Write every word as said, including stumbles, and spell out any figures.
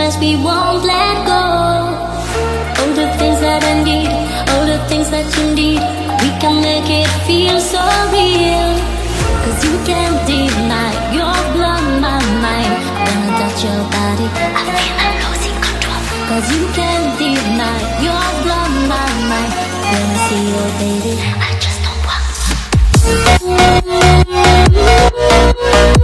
as we won't let go. All the things that I need, all the things that you need, we can make it feel so real. Cause you can't deny your blood, my mind. When I touch your body, I feel I'm losing control. Cause you can't deny your blood, my mind. When I see you, baby, I just don't want.